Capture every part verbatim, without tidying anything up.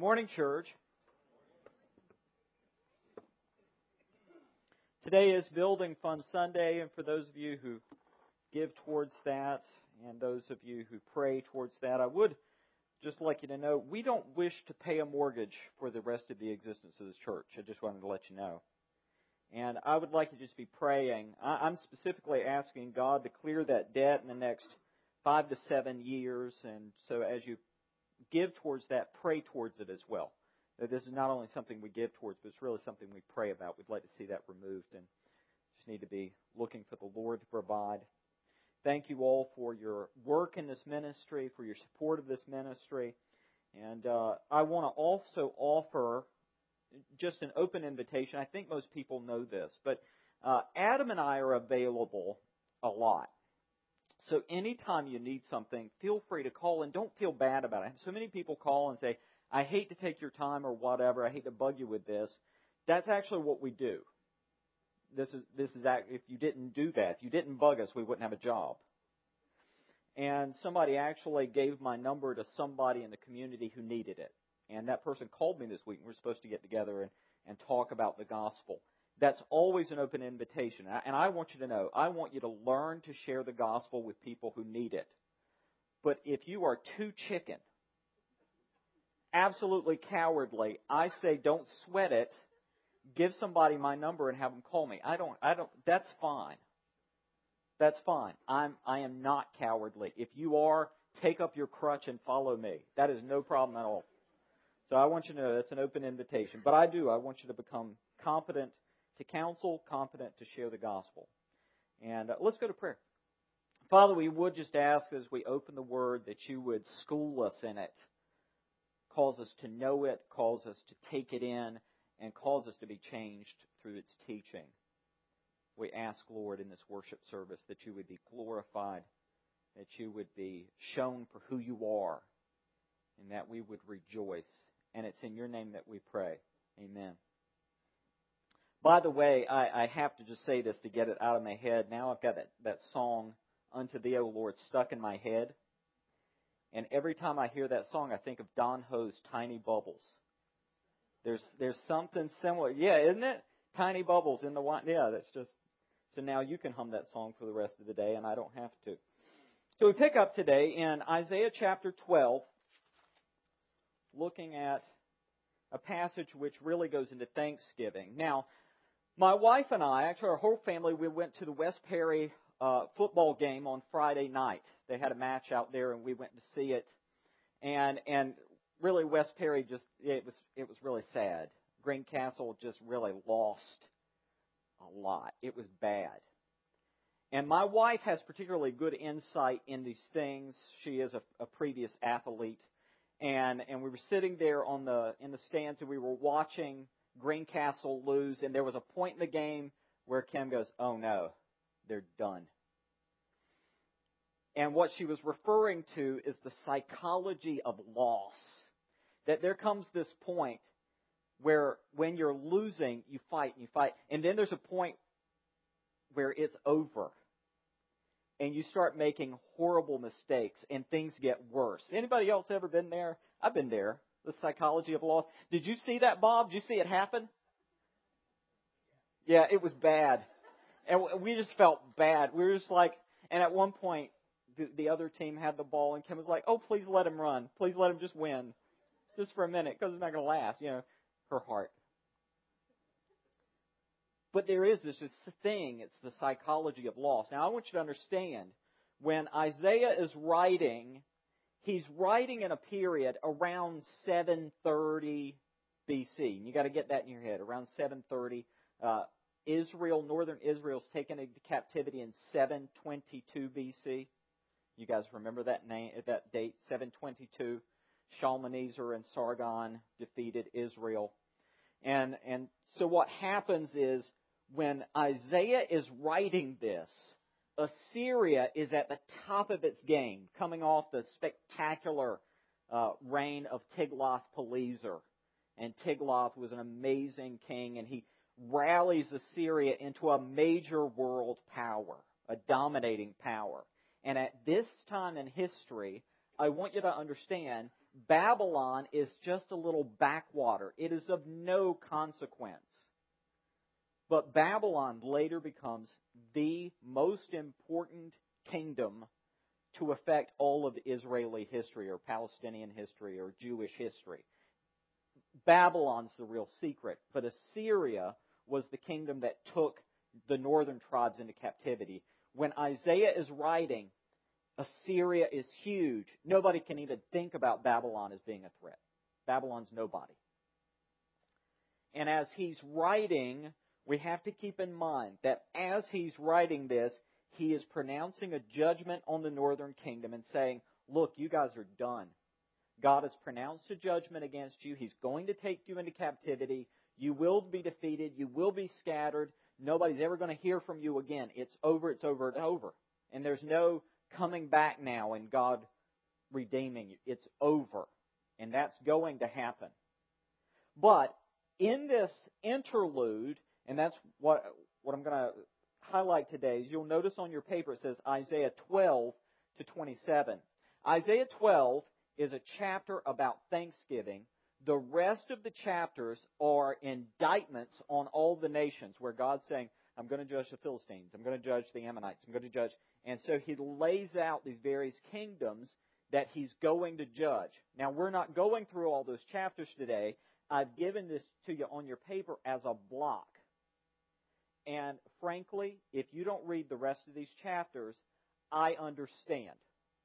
Morning, church. Today is Building Fund Sunday, and for those of you who give towards that, and those of you who pray towards that, I would just like you to know, we don't wish to pay a mortgage for the rest of the existence of this church. I just wanted to let you know. And I would like you to just be praying. I'm specifically asking God to clear that debt in the next five to seven years, and so as you give towards that, pray towards it as well. This is not only something we give towards, but it's really something we pray about. We'd like to see that removed and just need to be looking for the Lord to provide. Thank you all for your work in this ministry, for your support of this ministry. And uh, I want to also offer just an open invitation. I think most people know this, but uh, Adam and I are available a lot. So anytime you need something, feel free to call, and don't feel bad about it. So many people call and say, I hate to take your time or whatever. I hate to bug you with this. That's actually what we do. This is this is if you didn't do that, if you didn't bug us, we wouldn't have a job. And somebody actually gave my number to somebody in the community who needed it. And that person called me this week, and we're supposed to get together and, and talk about the gospel. That's always an open invitation. And I want you to know, I want you to learn to share the gospel with people who need it. But if you are too chicken, absolutely cowardly, I say don't sweat it. Give somebody my number and have them call me. I don't, I don't, that's fine. That's fine. I'm, I am not cowardly. If you are, take up your crutch and follow me. That is no problem at all. So I want you to know that's an open invitation. But I do. I want you to become competent to counsel, competent to share the gospel. And uh, let's go to prayer. Father, we would just ask as we open the Word that you would school us in it. Cause us to know it, cause us to take it in, and cause us to be changed through its teaching. We ask, Lord, in this worship service that you would be glorified, that you would be shown for who you are, and that we would rejoice. And it's in your name that we pray. Amen. By the way, I, I have to just say this to get it out of my head. Now I've got that, that song, Unto Thee, O Lord, stuck in my head. And every time I hear that song, I think of Don Ho's Tiny Bubbles. There's there's something similar. Yeah, isn't it? Tiny Bubbles in the wine. Yeah, that's just... So now you can hum that song for the rest of the day, and I don't have to. So we pick up today in Isaiah chapter twelve, looking at a passage which really goes into Thanksgiving. Now, my wife and I, actually our whole family, we went to the West Perry uh, football game on Friday night. They had a match out there, and we went to see it. And and really, West Perry just it was it was really sad. Greencastle just really lost a lot. It was bad. And my wife has particularly good insight in these things. She is a, a previous athlete, and and we were sitting there on the in the stands, and we were watching Greencastle lose. And there was a point in the game where Kim goes, "Oh no, they're done." And what she was referring to is the psychology of loss. That there comes this point where when you're losing, you fight and you fight. And then there's a point where it's over. And you start making horrible mistakes and things get worse. Anybody else ever been there? I've been there. The psychology of loss. Did you see that, Bob? Did you see it happen? Yeah, it was bad. And we just felt bad. We were just like, and at one point, The, the other team had the ball, and Kim was like, oh, please let him run. Please let him just win. Just for a minute, because it's not going to last. You know, her heart. But there is this, this thing. It's the psychology of loss. Now, I want you to understand, when Isaiah is writing, he's writing in a period around seven thirty B C. And you got to get that in your head. Around seven thirty, uh, Israel, northern Israel's taken into captivity in seven twenty-two B C. You guys remember that name, that date, seven twenty-two. Shalmaneser and Sargon defeated Israel. And, and so what happens is when Isaiah is writing this, Assyria is at the top of its game, coming off the spectacular uh, reign of Tiglath-Pileser. And Tiglath was an amazing king, and he rallies Assyria into a major world power, a dominating power. And at this time in history, I want you to understand Babylon is just a little backwater. It is of no consequence. But Babylon later becomes the most important kingdom to affect all of Israeli history or Palestinian history or Jewish history. Babylon's the real secret, but Assyria was the kingdom that took the northern tribes into captivity. When Isaiah is writing, Assyria is huge. Nobody can even think about Babylon as being a threat. Babylon's nobody. And as he's writing, we have to keep in mind that as he's writing this, he is pronouncing a judgment on the northern kingdom and saying, look, you guys are done. God has pronounced a judgment against you. He's going to take you into captivity. You will be defeated. You will be scattered. Nobody's ever going to hear from you again. It's over, it's over, it's over. And there's no coming back now and God redeeming you. It's over. And that's going to happen. But in this interlude, and that's what, what I'm going to highlight today, is you'll notice on your paper it says Isaiah twelve to twenty-seven. Isaiah twelve is a chapter about Thanksgiving. The rest of the chapters are indictments on all the nations where God's saying, I'm going to judge the Philistines, I'm going to judge the Ammonites, I'm going to judge. And so He lays out these various kingdoms that He's going to judge. Now, we're not going through all those chapters today. I've given this to you on your paper as a block. And frankly, if you don't read the rest of these chapters, I understand.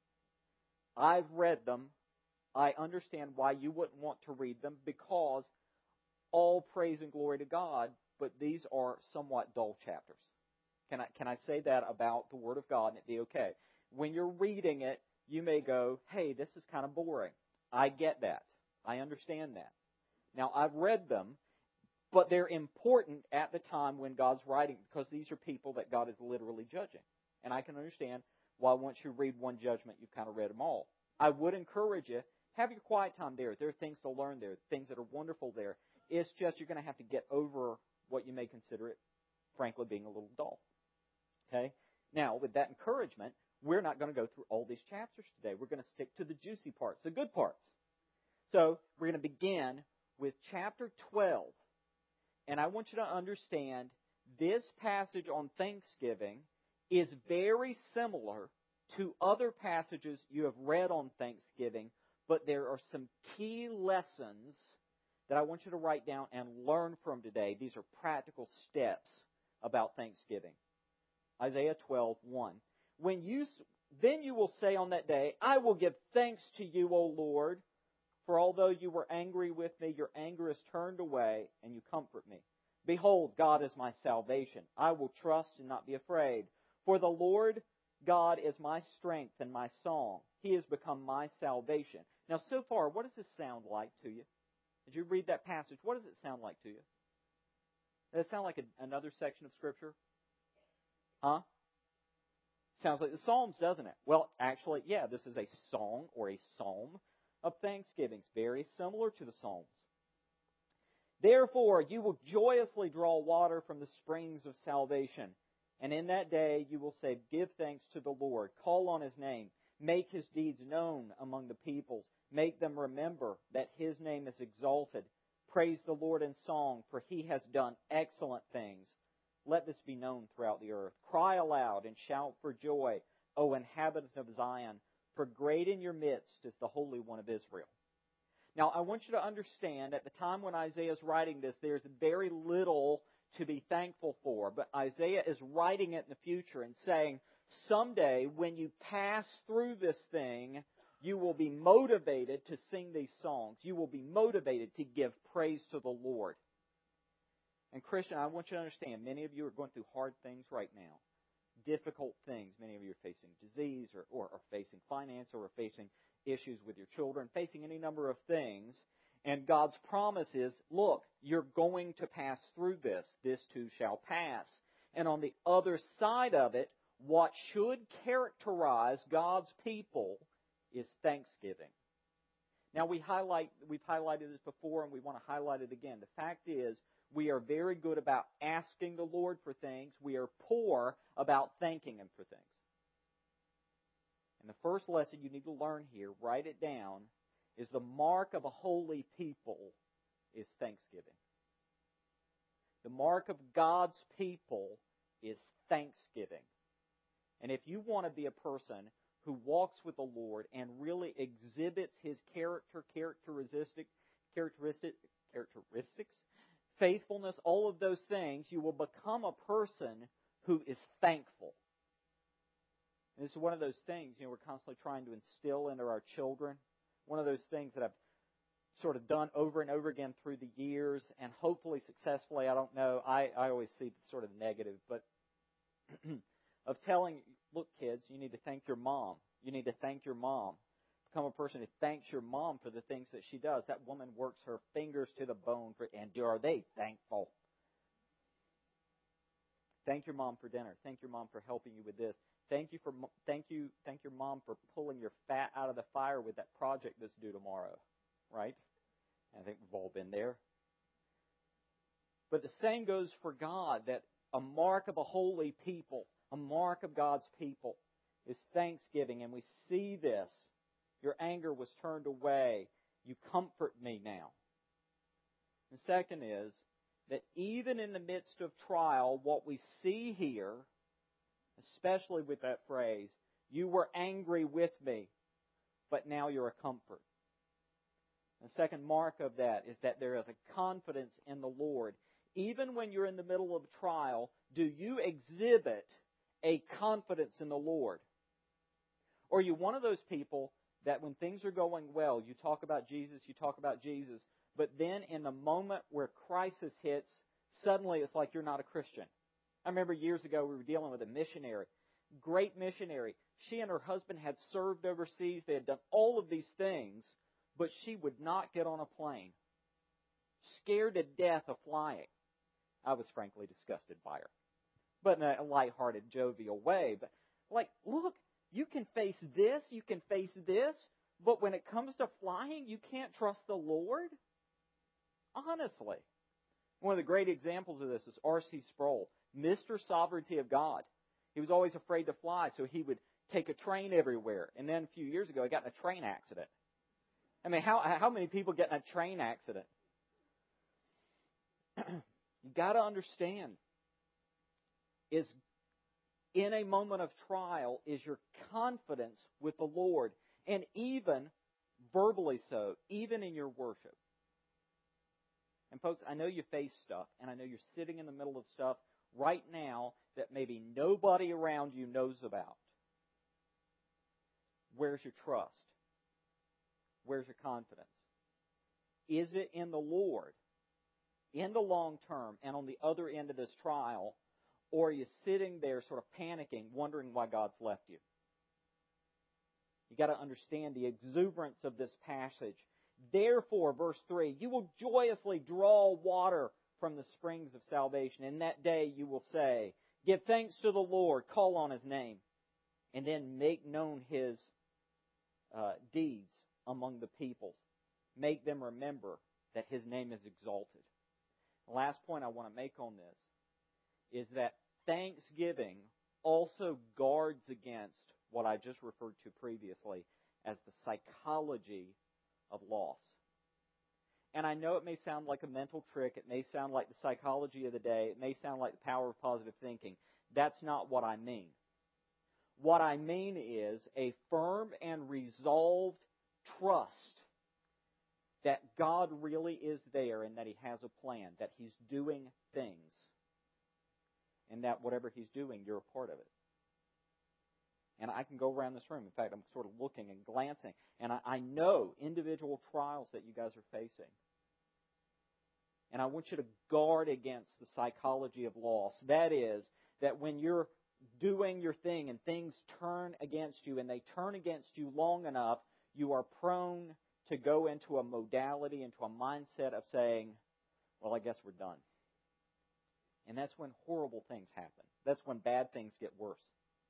I've read them. I understand why you wouldn't want to read them, because all praise and glory to God, but these are somewhat dull chapters. Can I, can I say that about the Word of God and it be okay? When you're reading it, you may go, hey, this is kind of boring. I get that. I understand that. Now, I've read them, but they're important at the time when God's writing, because these are people that God is literally judging. And I can understand why once you read one judgment, you've kind of read them all. I would encourage you, have your quiet time there. There are things to learn there, things that are wonderful there. It's just you're going to have to get over what you may consider it, frankly, being a little dull. Okay? Now, with that encouragement, we're not going to go through all these chapters today. We're going to stick to the juicy parts, the good parts. So, we're going to begin with chapter twelve. And I want you to understand this passage on Thanksgiving is very similar to other passages you have read on Thanksgiving, but there are some key lessons that I want you to write down and learn from today. These are practical steps about Thanksgiving. Isaiah twelve, one. When you, then you will say on that day, I will give thanks to you, O Lord, for although you were angry with me, your anger is turned away, and you comfort me. Behold, God is my salvation. I will trust and not be afraid. For the Lord God is my strength and my song. He has become my salvation. Now, so far, what does this sound like to you? As you read that passage, what does it sound like to you? Does it sound like a, another section of Scripture? Huh? Sounds like the Psalms, doesn't it? Well, actually, yeah, this is a song or a psalm of thanksgiving. It's very similar to the Psalms. Therefore, you will joyously draw water from the springs of salvation. And in that day you will say, give thanks to the Lord. Call on His name. Make His deeds known among the peoples. Make them remember that His name is exalted. Praise the Lord in song, for He has done excellent things. Let this be known throughout the earth. Cry aloud and shout for joy, O inhabitant of Zion, for great in your midst is the Holy One of Israel. Now, I want you to understand, at the time when Isaiah is writing this, there's very little to be thankful for. But Isaiah is writing it in the future and saying, someday when you pass through this thing, you will be motivated to sing these songs. You will be motivated to give praise to the Lord. And Christian, I want you to understand, many of you are going through hard things right now. Difficult things. Many of you are facing disease or, or are facing finance or are facing issues with your children, facing any number of things. And God's promise is, look, you're going to pass through this. This too shall pass. And on the other side of it, what should characterize God's people is thanksgiving. Now, we highlight, we've highlighted this before and we want to highlight it again. The fact is, we are very good about asking the Lord for things. We are poor about thanking Him for things. And the first lesson you need to learn here, write it down, is the mark of a holy people is thanksgiving. The mark of God's people is thanksgiving. And if you want to be a person who walks with the Lord and really exhibits His character, characteristic, characteristic, characteristics, faithfulness, all of those things, you will become a person who is thankful. And this is one of those things, you know, we're constantly trying to instill into our children. One of those things that I've sort of done over and over again through the years, and hopefully successfully. I don't know. I, I always see sort of negative, but of telling, look, kids, you need to thank your mom. You need to thank your mom. Become a person who thanks your mom for the things that she does. That woman works her fingers to the bone, for, and are they thankful? Thank your mom for dinner. Thank your mom for helping you with this. Thank you for thank you thank your mom for pulling your fat out of the fire with that project that's due tomorrow, right? I think we've all been there. But the same goes for God, that a mark of a holy people, a mark of God's people, is thanksgiving, and we see this. Your anger was turned away. You comfort me now. The second is that even in the midst of trial, what we see here, especially with that phrase, you were angry with me, but now you're a comfort. The second mark of that is that there is a confidence in the Lord. Even when you're in the middle of a trial, do you exhibit a confidence in the Lord? Or are you one of those people that when things are going well, you talk about Jesus, you talk about Jesus, but then in the moment where crisis hits, suddenly it's like you're not a Christian? I remember years ago we were dealing with a missionary, great missionary. She and her husband had served overseas. They had done all of these things, but she would not get on a plane. Scared to death of flying. I was frankly disgusted by her, but in a lighthearted, jovial way. But like, look, you can face this, you can face this, but when it comes to flying, you can't trust the Lord? Honestly. One of the great examples of this is R C Sproul, Mister Sovereignty of God. He was always afraid to fly, so he would take a train everywhere. And then a few years ago, he got in a train accident. I mean, how how many people get in a train accident? You got to understand, is in a moment of trial is your confidence with the Lord, and even verbally so, even in your worship. And folks, I know you face stuff, and I know you're sitting in the middle of stuff right now that maybe nobody around you knows about. Where's your trust? Where's your confidence? Is it in the Lord, in the long term, and on the other end of this trial, or are you sitting there sort of panicking, wondering why God's left you? You've got to understand the exuberance of this passage. Therefore, verse three, you will joyously draw water from the springs of salvation. In that day you will say, give thanks to the Lord, call on His name, and then make known His uh, deeds among the peoples. Make them remember that His name is exalted. The last point I want to make on this is that thanksgiving also guards against what I just referred to previously as the psychology of loss. And I know it may sound like a mental trick. It may sound like the psychology of the day. It may sound like the power of positive thinking. That's not what I mean. What I mean is a firm and resolved trust that God really is there and that He has a plan, that He's doing things, and that whatever He's doing, you're a part of it. And I can go around this room. In fact, I'm sort of looking and glancing, and I, I know individual trials that you guys are facing. And I want you to guard against the psychology of loss. That is, that when you're doing your thing and things turn against you, and they turn against you long enough, you are prone to go into a modality, into a mindset of saying, well, I guess we're done. And that's when horrible things happen. That's when bad things get worse.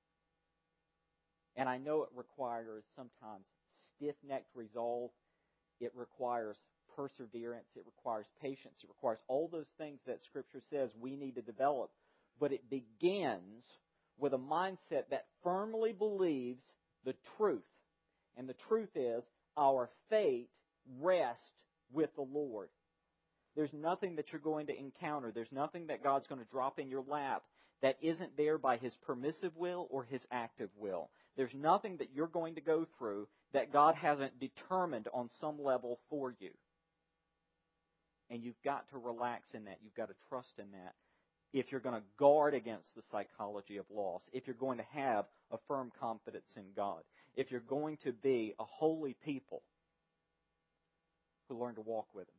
And I know it requires sometimes stiff-necked resolve. It requires perseverance. It requires patience. It requires all those things that Scripture says we need to develop. But it begins with a mindset that firmly believes the truth. And the truth is, our fate rest with the Lord. There's nothing that you're going to encounter. There's nothing that God's going to drop in your lap that isn't there by His permissive will or His active will. There's nothing that you're going to go through that God hasn't determined on some level for you. And you've got to relax in that. You've got to trust in that. If you're going to guard against the psychology of loss, if you're going to have a firm confidence in God, if you're going to be a holy people who learn to walk with Him.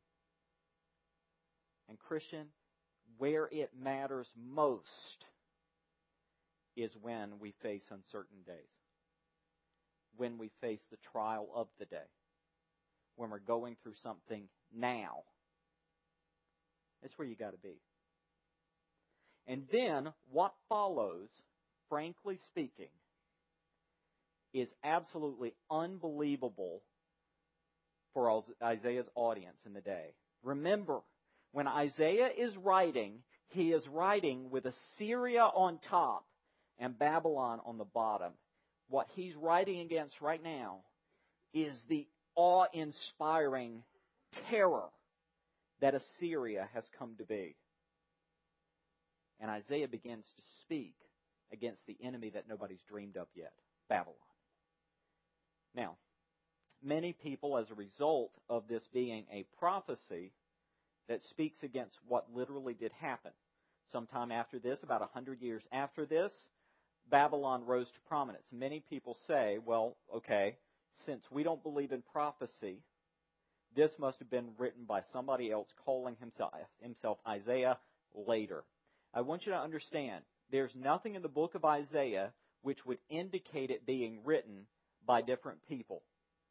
And Christian, where it matters most is when we face uncertain days. When we face the trial of the day. When we're going through something now. That's where you got to be. And then what follows, frankly speaking, is absolutely unbelievable for Isaiah's audience in the day. Remember, when Isaiah is writing, he is writing with Assyria on top and Babylon on the bottom. What he's writing against right now is the awe-inspiring terror that Assyria has come to be. And Isaiah begins to speak against the enemy that nobody's dreamed of yet, Babylon. Now, many people, as a result of this being a prophecy that speaks against what literally did happen, sometime after this, about one hundred years after this, Babylon rose to prominence. Many people say, well, okay, since we don't believe in prophecy, this must have been written by somebody else calling himself, himself Isaiah later. I want you to understand, there's nothing in the book of Isaiah which would indicate it being written by different people.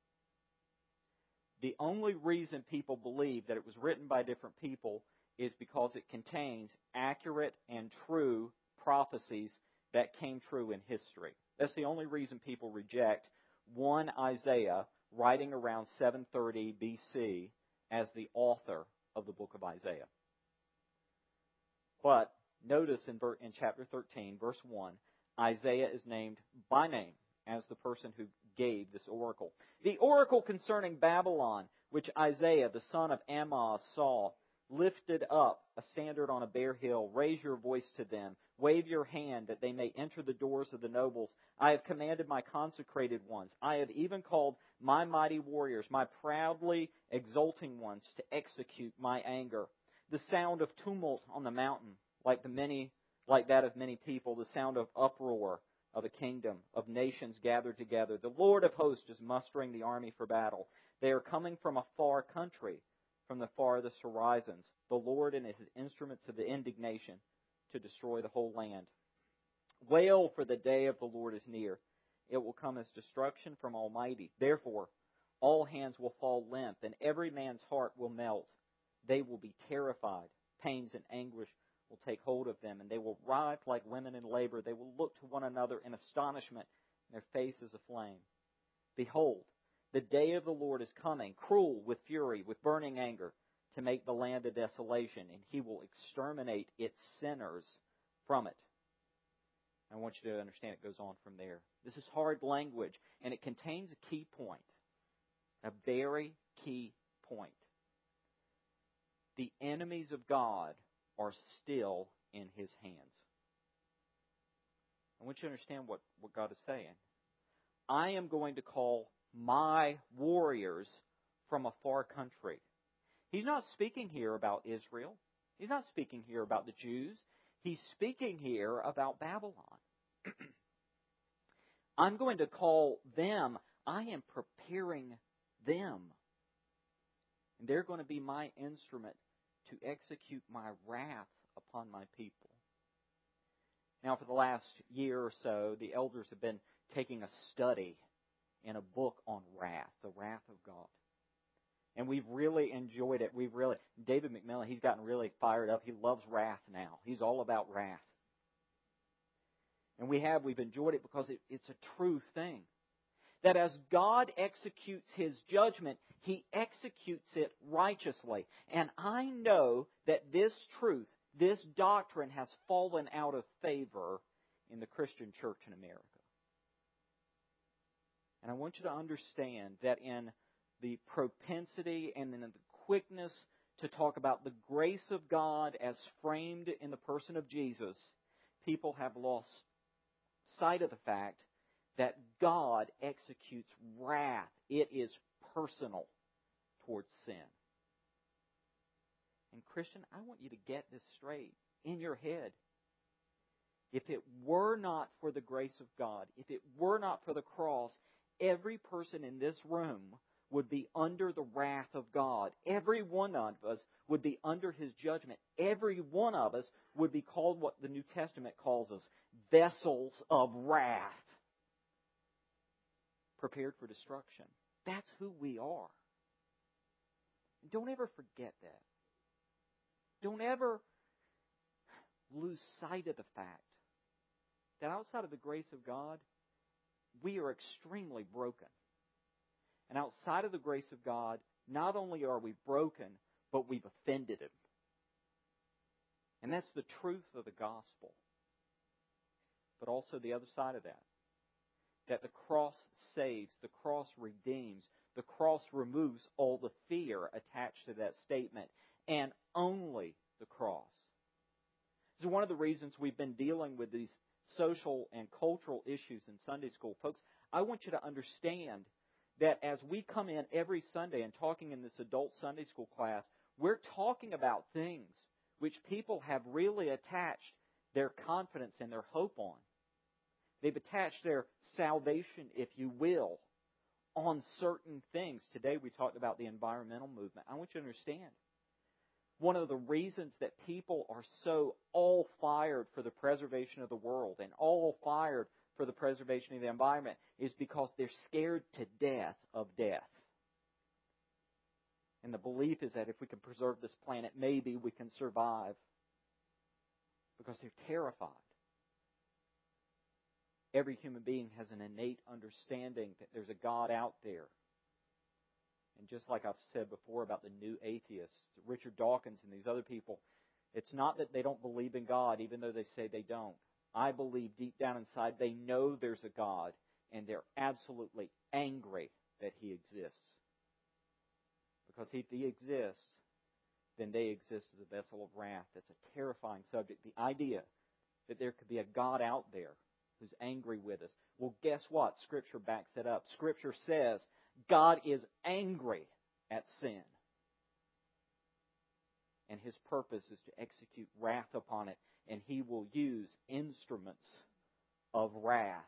The only reason people believe that it was written by different people is because it contains accurate and true prophecies that came true in history. That's the only reason people reject one Isaiah writing around seven thirty B C as the author of the book of Isaiah. But notice in, in chapter thirteen, verse one, Isaiah is named by name as the person who gave this oracle. The oracle concerning Babylon, which Isaiah, the son of Amoz, saw, lifted up a standard on a bare hill. Raise your voice to them. Wave your hand that they may enter the doors of the nobles. I have commanded my consecrated ones. I have even called my mighty warriors, my proudly exulting ones, to execute my anger. The sound of tumult on the mountain, like the many, like that of many people, the sound of uproar of a kingdom, of nations gathered together. The Lord of hosts is mustering the army for battle. They are coming from a far country, from the farthest horizons. The Lord and His instruments of indignation to destroy the whole land. Wail, for the day of the Lord is near. It will come as destruction from Almighty. Therefore, all hands will fall limp, and every man's heart will melt. They will be terrified. Pains and anguish will take hold of them, and they will writhe like women in labor. They will look to one another in astonishment, and their faces aflame. Behold, the day of the Lord is coming, cruel with fury, with burning anger, to make the land a desolation, and He will exterminate its sinners from it. I want you to understand it goes on from there. This is hard language, and it contains a key point, a very key point. The enemies of God are still in His hands. I want you to understand what, what God is saying. I am going to call my warriors from a far country. He's not speaking here about Israel. He's not speaking here about the Jews. He's speaking here about Babylon. I'm going to call them. I am preparing them. And they're going to be my instrument to execute my wrath upon my people. Now, for the last year or so, the elders have been taking a study in a book on wrath, the wrath of God. And we've really enjoyed it. We've really, David McMillan, he's gotten really fired up. He loves wrath now. He's all about wrath. And we have, we've enjoyed it because it, it's a true thing. That as God executes His judgment, He executes it righteously. And I know that this truth, this doctrine has fallen out of favor in the Christian church in America. And I want you to understand that in the propensity and then the quickness to talk about the grace of God as framed in the person of Jesus, people have lost sight of the fact that God executes wrath. It is personal towards sin. And Christian, I want you to get this straight in your head. If it were not for the grace of God, if it were not for the cross, every person in this room would be under the wrath of God. Every one of us would be under His judgment. Every one of us would be called what the New Testament calls us, vessels of wrath, prepared for destruction. That's who we are. Don't ever forget that. Don't ever lose sight of the fact that outside of the grace of God, we are extremely broken. And outside of the grace of God, not only are we broken, but we've offended Him. And that's the truth of the gospel. But also the other side of that. That the cross saves, the cross redeems, the cross removes all the fear attached to that statement. And only the cross. This is one of the reasons we've been dealing with these social and cultural issues in Sunday school. Folks, I want you to understand that as we come in every Sunday and talking in this adult Sunday school class, we're talking about things which people have really attached their confidence and their hope on. They've attached their salvation, if you will, on certain things. Today we talked about the environmental movement. I want you to understand, one of the reasons that people are so all fired for the preservation of the world and all fired for the preservation of the environment is because they're scared to death of death. And the belief is that if we can preserve this planet, maybe we can survive. Because they're terrified. Every human being has an innate understanding that there's a God out there. And just like I've said before about the new atheists, Richard Dawkins and these other people, it's not that they don't believe in God, even though they say they don't. I believe deep down inside they know there's a God, and they're absolutely angry that He exists. Because if He exists, then they exist as a vessel of wrath. That's a terrifying subject. The idea that there could be a God out there who's angry with us. Well, guess what? Scripture backs it up. Scripture says God is angry at sin. And His purpose is to execute wrath upon it. And He will use instruments of wrath.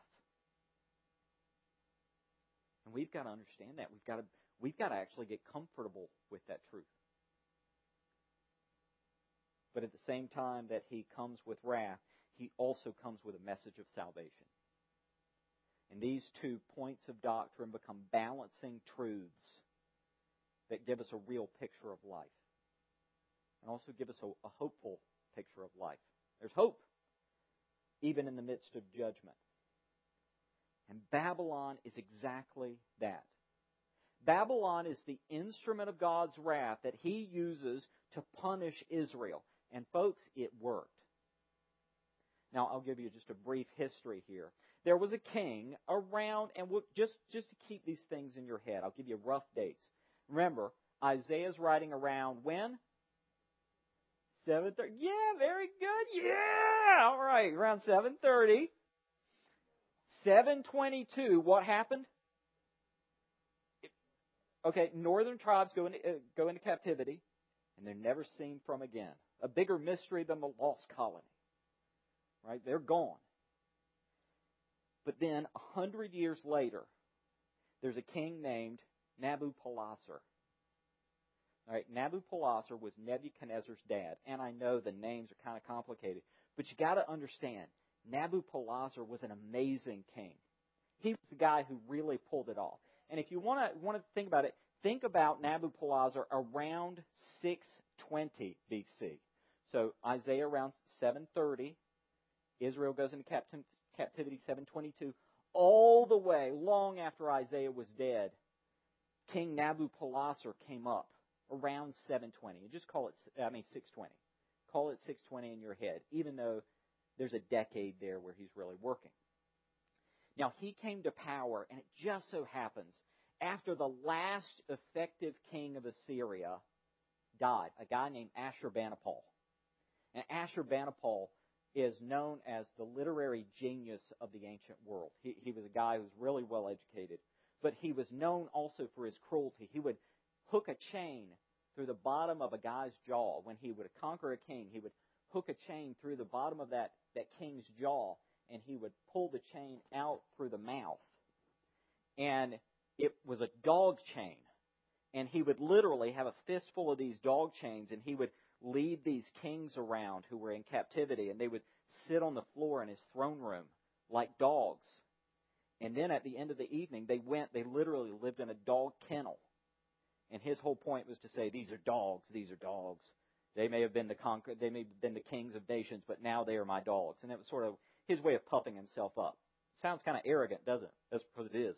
And we've got to understand that. We've got to, we've got to actually get comfortable with that truth. But at the same time that He comes with wrath, He also comes with a message of salvation. And these two points of doctrine become balancing truths that give us a real picture of life. And also give us a, a hopeful picture of life. There's hope, even in the midst of judgment. And Babylon is exactly that. Babylon is the instrument of God's wrath that He uses to punish Israel. And folks, it worked. Now, I'll give you just a brief history here. There was a king around, and we'll, just, just to keep these things in your head, I'll give you rough dates. Remember, Isaiah's writing around when? seven thirty. Yeah, very good. Yeah! All right, around seven thirty. seven twenty-two, what happened? Okay, northern tribes go into, uh, go into captivity, and they're never seen from again. A bigger mystery than the lost colony. Right? They're gone. But then, a hundred years later, there's a king named Nabopolassar. All right, Nabopolassar was Nebuchadnezzar's dad. And I know the names are kind of complicated. But you got to understand, Nabopolassar was an amazing king. He was the guy who really pulled it off. And if you want to want to think about it, think about Nabopolassar around six twenty B C. So Isaiah around seven thirty. Israel goes into captivity seven twenty-two. All the way, long after Isaiah was dead, King Nabopolassar came up around seven twenty. Just call it, I mean, six twenty. Call it six twenty in your head, even though there's a decade there where he's really working. Now, he came to power, and it just so happens, after the last effective king of Assyria died, a guy named Ashurbanipal. And Ashurbanipal is known as the literary genius of the ancient world. He, he was a guy who was really well educated, but he was known also for his cruelty. He would hook a chain through the bottom of a guy's jaw. When he would conquer a king, he would hook a chain through the bottom of that, that king's jaw, and he would pull the chain out through the mouth. And it was a dog chain. And he would literally have a fistful of these dog chains, and he would lead these kings around who were in captivity, and they would sit on the floor in his throne room like dogs. And then at the end of the evening, they went, they literally lived in a dog kennel. And his whole point was to say, these are dogs, these are dogs. They may have been the conquer, they may have been the kings of nations, but now they are my dogs. And it was sort of his way of puffing himself up. Sounds kind of arrogant, doesn't it? That's because it is.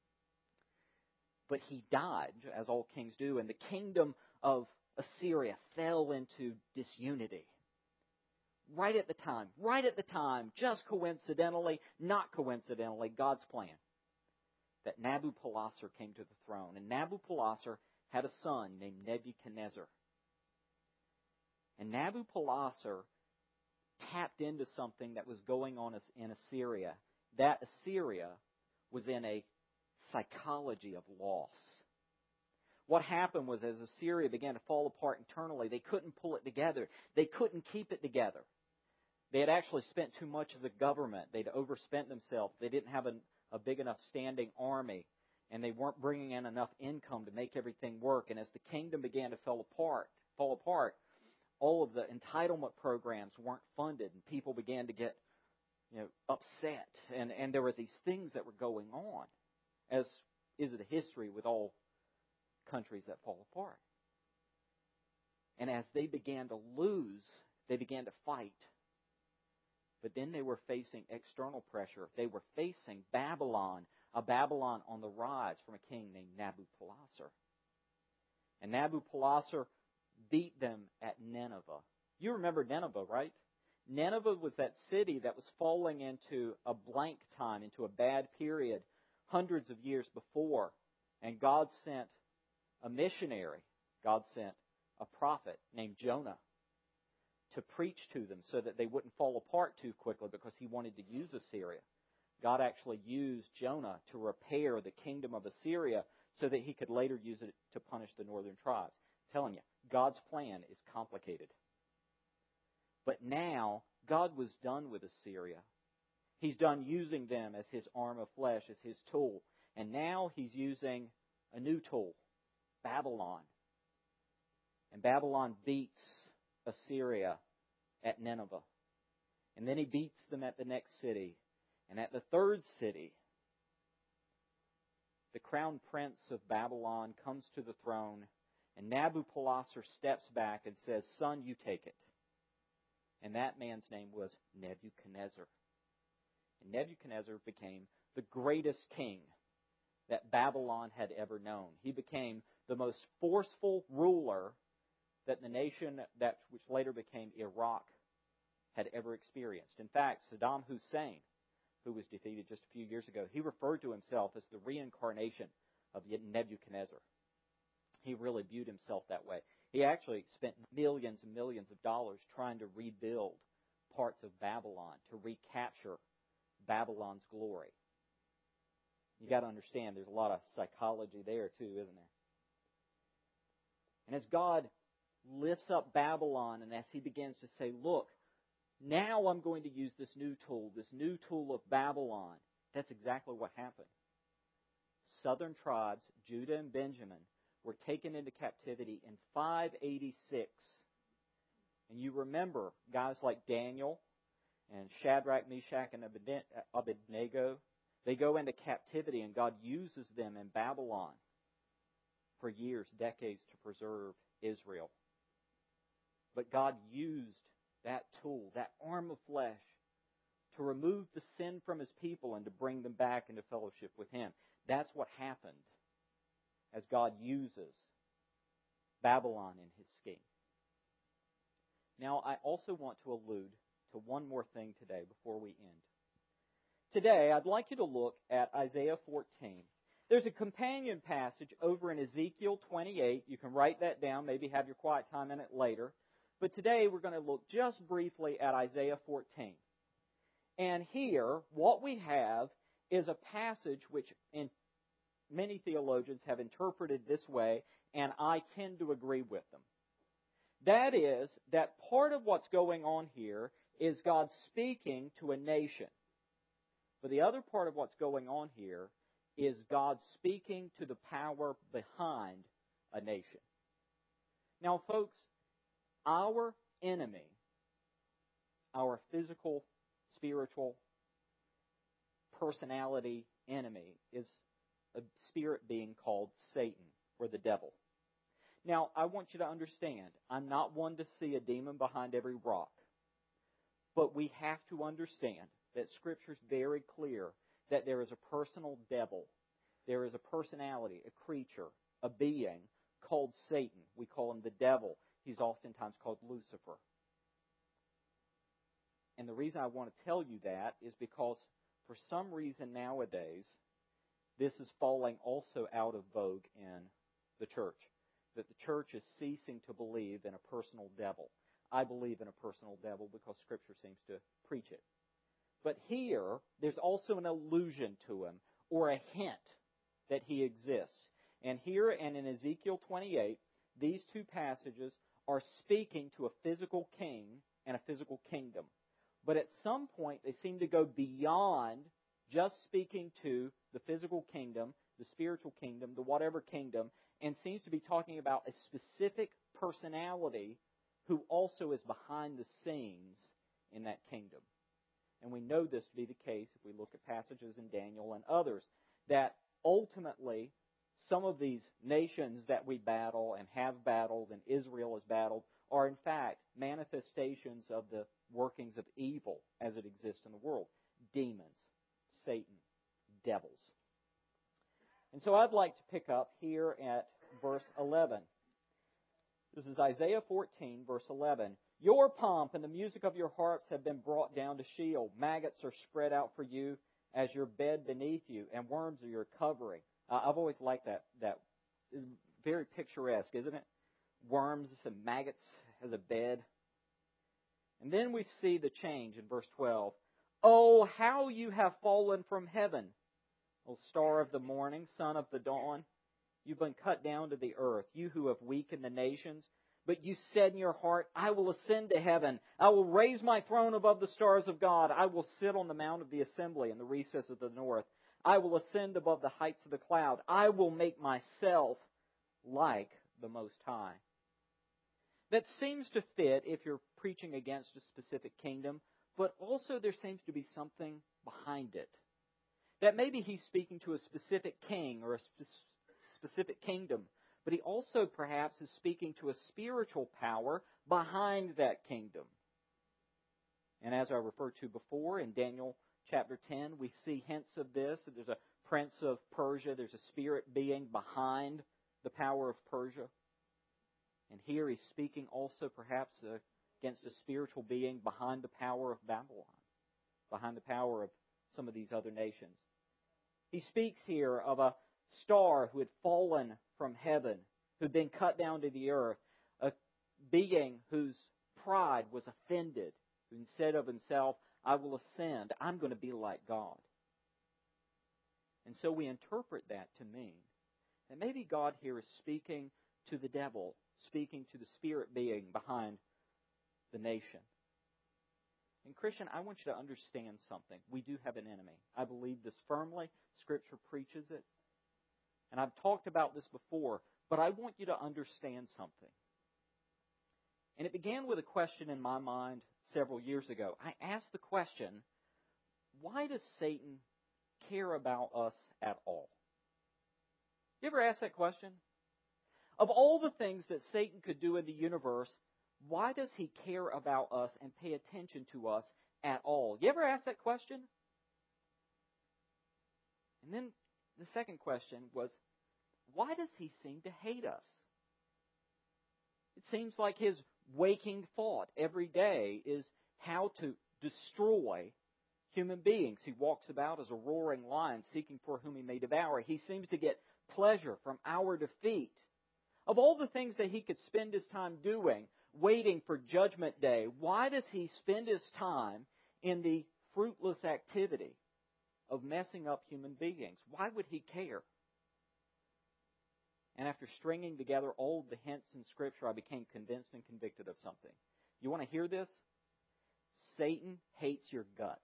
But he died, as all kings do, and the kingdom of Assyria fell into disunity. Right at the time, right at the time, just coincidentally, not coincidentally, God's plan, that Nabopolassar came to the throne. And Nabopolassar had a son named Nebuchadnezzar. And Nabopolassar tapped into something that was going on in Assyria. That Assyria was in a psychology of loss. What happened was, as Assyria began to fall apart internally, they couldn't pull it together. They couldn't keep it together. They had actually spent too much as a government. They'd overspent themselves. They didn't have a, a big enough standing army, and they weren't bringing in enough income to make everything work. And as the kingdom began to fall apart, fall apart, all of the entitlement programs weren't funded, and people began to get, you know, upset. And, and there were these things that were going on, as is the history with all countries that fall apart. And as they began to lose, they began to fight. But then they were facing external pressure. They were facing Babylon, a Babylon on the rise from a king named Nabopolassar. And Nabopolassar beat them at Nineveh. You remember Nineveh, right? Nineveh was that city that was falling into a blank time, into a bad period, hundreds of years before. And God sent a missionary. God sent a prophet named Jonah to preach to them so that they wouldn't fall apart too quickly, because he wanted to use Assyria. God actually used Jonah to repair the kingdom of Assyria so that he could later use it to punish the northern tribes. I'm telling you, God's plan is complicated. But now, God was done with Assyria. He's done using them as his arm of flesh, as his tool. And now he's using a new tool, Babylon. And Babylon beats Assyria at Nineveh. And then he beats them at the next city. And at the third city, the crown prince of Babylon comes to the throne, and Nabopolassar steps back and says, "Son, you take it." And that man's name was Nebuchadnezzar. And Nebuchadnezzar became the greatest king that Babylon had ever known. He became the most forceful ruler that the nation that which later became Iraq had ever experienced. In fact, Saddam Hussein, who was defeated just a few years ago, he referred to himself as the reincarnation of Nebuchadnezzar. He really viewed himself that way. He actually spent millions and millions of dollars trying to rebuild parts of Babylon, to recapture Babylon's glory. You got to understand, there's a lot of psychology there too, isn't there? And as God lifts up Babylon, and as he begins to say, look, now I'm going to use this new tool, this new tool of Babylon, that's exactly what happened. Southern tribes, Judah and Benjamin, were taken into captivity in five eighty-six. And you remember guys like Daniel and Shadrach, Meshach, and Abednego. They go into captivity, and God uses them in Babylon for years, decades, to preserve Israel. But God used that tool, that arm of flesh, to remove the sin from his people and to bring them back into fellowship with him. That's what happened as God uses Babylon in his scheme. Now, I also want to allude to one more thing today before we end. Today, I'd like you to look at Isaiah fourteen. There's a companion passage over in Ezekiel twenty-eight. You can write that down, maybe have your quiet time in it later. But today we're going to look just briefly at Isaiah fourteen. And here, what we have is a passage which in many theologians have interpreted this way, and I tend to agree with them. That is, that part of what's going on here is God speaking to a nation. But the other part of what's going on here is God speaking to the power behind a nation. Now, folks, our enemy, our physical, spiritual, personality enemy is a spirit being called Satan or the devil. Now, I want you to understand, I'm not one to see a demon behind every rock. But we have to understand that Scripture is very clear that there is a personal devil. There is a personality, a creature, a being called Satan. We call him the devil. He's oftentimes called Lucifer. And the reason I want to tell you that is because for some reason nowadays, this is falling also out of vogue in the church. That the church is ceasing to believe in a personal devil. I believe in a personal devil because Scripture seems to preach it. But here, there's also an allusion to him, or a hint that he exists. And here and in Ezekiel twenty-eight, these two passages are speaking to a physical king and a physical kingdom. But at some point, they seem to go beyond just speaking to the physical kingdom, the spiritual kingdom, the whatever kingdom, and seems to be talking about a specific personality who also is behind the scenes in that kingdom. And we know this to be the case if we look at passages in Daniel and others, that ultimately some of these nations that we battle and have battled and Israel has battled are in fact manifestations of the workings of evil as it exists in the world. Demons, Satan, devils. And so I'd like to pick up here at verse eleven. This is Isaiah fourteen, verse eleven. Your pomp and the music of your harps have been brought down to Sheol. Maggots are spread out for you as your bed beneath you, and worms are your covering. Uh, I've always liked that. That it's very picturesque, isn't it? Worms and maggots as a bed. And then we see the change in verse twelve. Oh, how you have fallen from heaven, O star of the morning, son of the dawn. You've been cut down to the earth, you who have weakened the nations. But you said in your heart, I will ascend to heaven. I will raise my throne above the stars of God. I will sit on the mount of the assembly in the recess of the north. I will ascend above the heights of the cloud. I will make myself like the Most High. That seems to fit if you're preaching against a specific kingdom, but also there seems to be something behind it. That maybe he's speaking to a specific king or a spe- specific kingdom, but he also perhaps is speaking to a spiritual power behind that kingdom. And as I referred to before, in Daniel chapter ten, we see hints of this. That there's a prince of Persia, there's a spirit being behind the power of Persia. And here he's speaking also perhaps uh, against a spiritual being behind the power of Babylon, behind the power of some of these other nations. He speaks here of a star who had fallen from heaven, who had been cut down to the earth, a being whose pride was offended, who said of himself, I will ascend, I'm going to be like God. And so we interpret that to mean that maybe God here is speaking to the devil, speaking to the spirit being behind the nation. And Christian, I want you to understand something. We do have an enemy. I believe this firmly. Scripture preaches it. And I've talked about this before, but I want you to understand something. And it began with a question in my mind several years ago. I asked the question, why does Satan care about us at all? You ever ask that question? Of all the things that Satan could do in the universe, why does he care about us and pay attention to us at all? You ever ask that question? And then the second question was, why does he seem to hate us? It seems like his waking thought every day is how to destroy human beings. He walks about as a roaring lion, seeking for whom he may devour. He seems to get pleasure from our defeat. Of all the things that he could spend his time doing, waiting for Judgment Day, why does he spend his time in the fruitless activity of messing up human beings? Why would he care? And after stringing together all the hints in Scripture, I became convinced and convicted of something. You want to hear this? Satan hates your guts.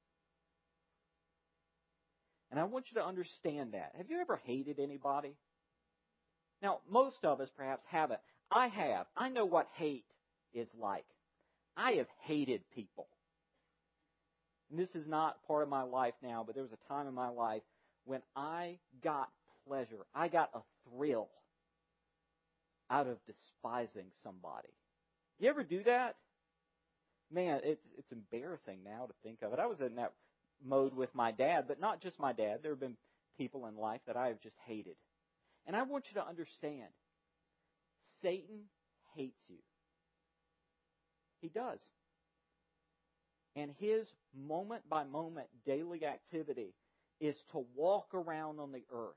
And I want you to understand that. Have you ever hated anybody? Now, most of us perhaps haven't. I have. I know what hate is like. I have hated people. And this is not part of my life now, but there was a time in my life when I got pleasure. I got a thrill out of despising somebody. You ever do that? Man, it's it's embarrassing now to think of it. I was in that mode with my dad, but not just my dad. There have been people in life that I have just hated. And I want you to understand, Satan hates you. He does. And his moment-by-moment daily activity is to walk around on the earth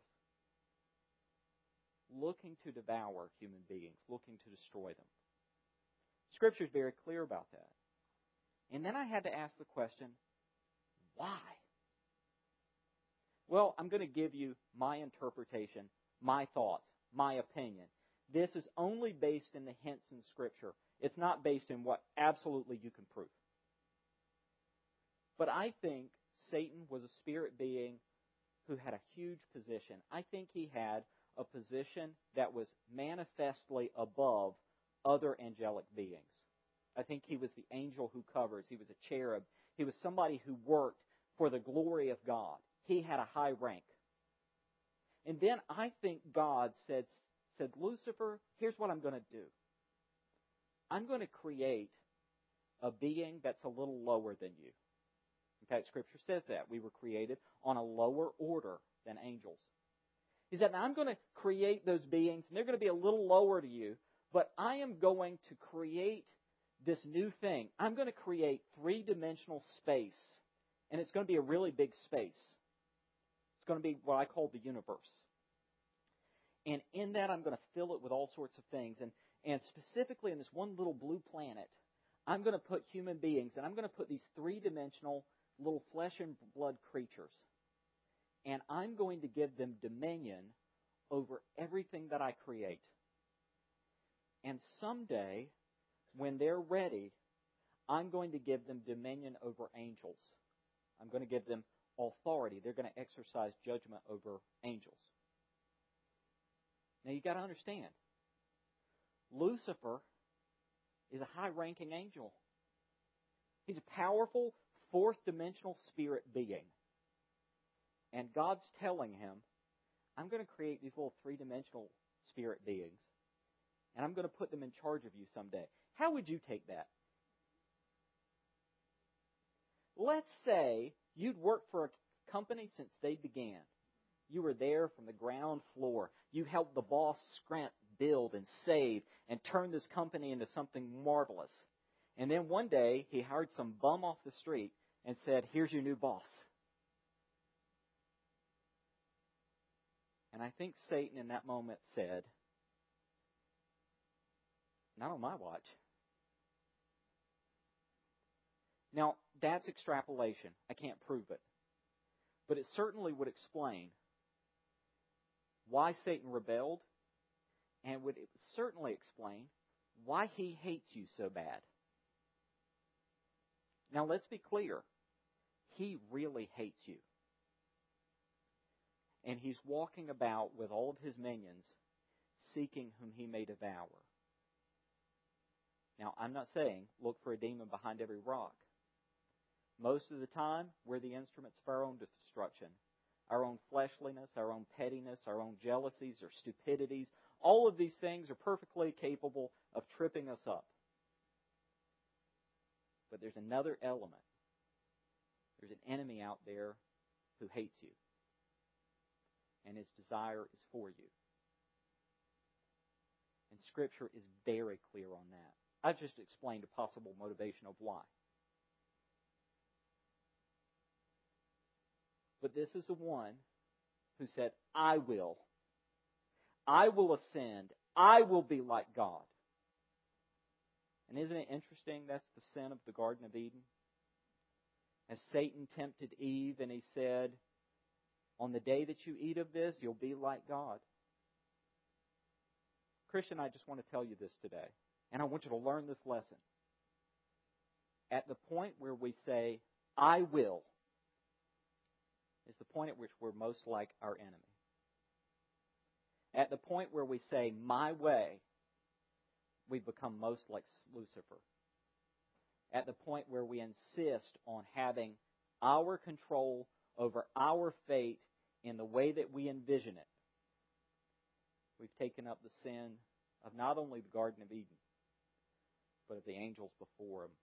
looking to devour human beings, looking to destroy them. Scripture is very clear about that. And then I had to ask the question, why? Well, I'm going to give you my interpretation, my thoughts, my opinion. This is only based in the hints in Scripture. It's not based in what absolutely you can prove. But I think Satan was a spirit being who had a huge position. I think he had a position that was manifestly above other angelic beings. I think he was the angel who covers. He was a cherub. He was somebody who worked for the glory of God. He had a high rank. And then I think God said, said, Lucifer, here's what I'm going to do. I'm going to create a being that's a little lower than you. In fact, Scripture says that. We were created on a lower order than angels. He said, now I'm going to create those beings, and they're going to be a little lower to you, but I am going to create this new thing. I'm going to create three-dimensional space, and it's going to be a really big space. It's going to be what I call the universe. And in that, I'm going to fill it with all sorts of things. And, and specifically in this one little blue planet, I'm going to put human beings, and I'm going to put these three-dimensional little flesh and blood creatures. And I'm going to give them dominion over everything that I create. And someday, when they're ready, I'm going to give them dominion over angels. I'm going to give them authority. They're going to exercise judgment over angels. Now, you've got to understand, Lucifer is a high-ranking angel. He's a powerful, fourth-dimensional spirit being. And God's telling him, I'm going to create these little three-dimensional spirit beings, and I'm going to put them in charge of you someday. How would you take that? Let's say you'd worked for a company since they began. You were there from the ground floor. You helped the boss scrimp, build, and save, and turn this company into something marvelous. And then one day, he hired some bum off the street and said, here's your new boss. And I think Satan in that moment said, not on my watch. Now, that's extrapolation. I can't prove it. But it certainly would explain why Satan rebelled, and would certainly explain why he hates you so bad. Now, let's be clear. He really hates you. And he's walking about with all of his minions, seeking whom he may devour. Now, I'm not saying look for a demon behind every rock. Most of the time, we're the instruments of our own destruction. Our own fleshliness, our own pettiness, our own jealousies or stupidities. All of these things are perfectly capable of tripping us up. But there's another element. There's an enemy out there who hates you. And his desire is for you. And Scripture is very clear on that. I've just explained a possible motivation of why. But this is the one who said, I will. I will ascend. I will be like God. And isn't it interesting that's the sin of the Garden of Eden? As Satan tempted Eve and he said, on the day that you eat of this, you'll be like God. Christian, I just want to tell you this today. And I want you to learn this lesson. At the point where we say, I will, is the point at which we're most like our enemy. At the point where we say, my way, we become most like Lucifer. At the point where we insist on having our control over our fate in the way that we envision it, we've taken up the sin of not only the Garden of Eden, but of the angels before him.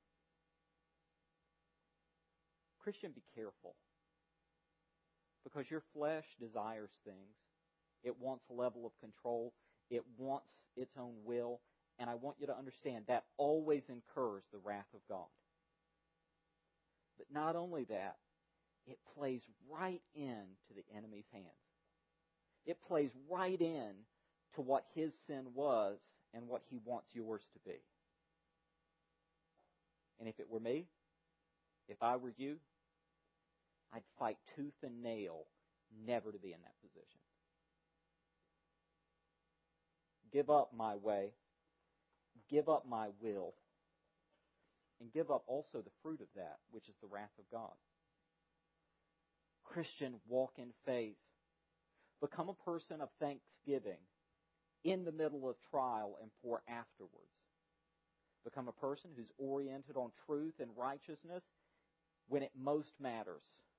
Christian, be careful. Because your flesh desires things. It wants a level of control. It wants its own will. And I want you to understand that always incurs the wrath of God. But not only that, it plays right into the enemy's hands. It plays right in to what his sin was and what he wants yours to be. And if it were me, if I were you, I'd fight tooth and nail never to be in that position. Give up my way. Give up my will. And give up also the fruit of that, which is the wrath of God. Christian, walk in faith. Become a person of thanksgiving in the middle of trial and for afterwards. Become a person who's oriented on truth and righteousness when it most matters.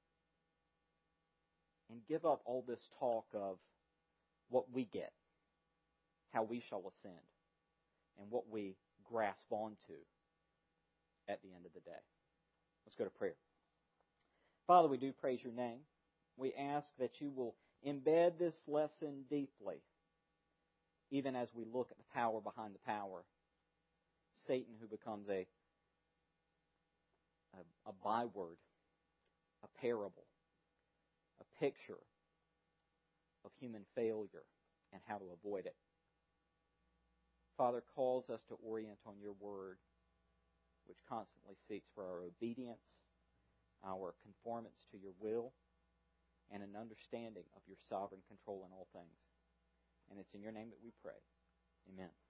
And give up all this talk of what we get, how we shall ascend, and what we grasp onto at the end of the day. Let's go to prayer. Father, we do praise your name. We ask that you will embed this lesson deeply, even as we look at the power behind the power. Satan, who becomes a, a, a byword, a parable, a picture of human failure and how to avoid it. Father, calls us to orient on your word, which constantly seeks for our obedience, our conformance to your will, and an understanding of your sovereign control in all things. And it's in your name that we pray. Amen.